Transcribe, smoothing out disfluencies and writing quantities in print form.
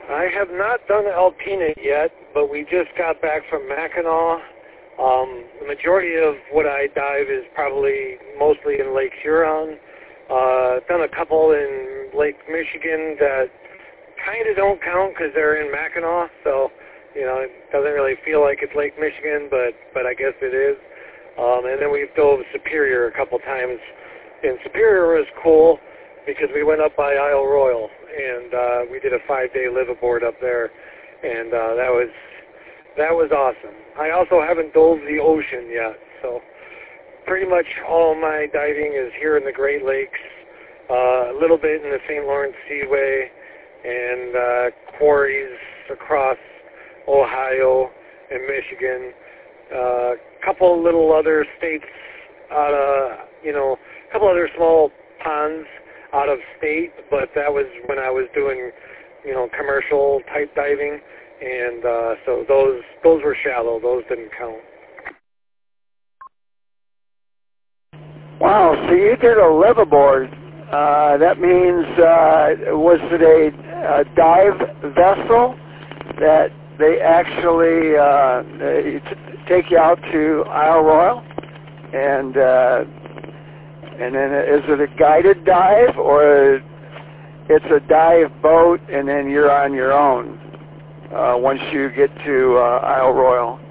I have not done Alpena yet, but we just got back from Mackinac. The majority of what I dive is probably mostly in Lake Huron. Done a couple in Lake Michigan that kind of don't count because they're in Mackinac, so it doesn't really feel like it's Lake Michigan, but I guess it is. And then we've dove Superior a couple times, and Superior was cool because we went up by Isle Royal, and we did a 5-day liveaboard up there, and that was awesome. I also haven't dove the ocean yet, so pretty much all my diving is here in the Great Lakes, a little bit in the St. Lawrence Seaway, and quarries across Ohio and Michigan. A couple little other states out of, a couple other small ponds out of state, but that was when I was doing, commercial type diving, and so those were shallow. Those didn't count. Wow, so you did a liveaboard. That means, was it a dive vessel that they actually take you out to Isle Royal? And then is it a guided dive, or it's a dive boat and then you're on your own once you get to Isle Royal?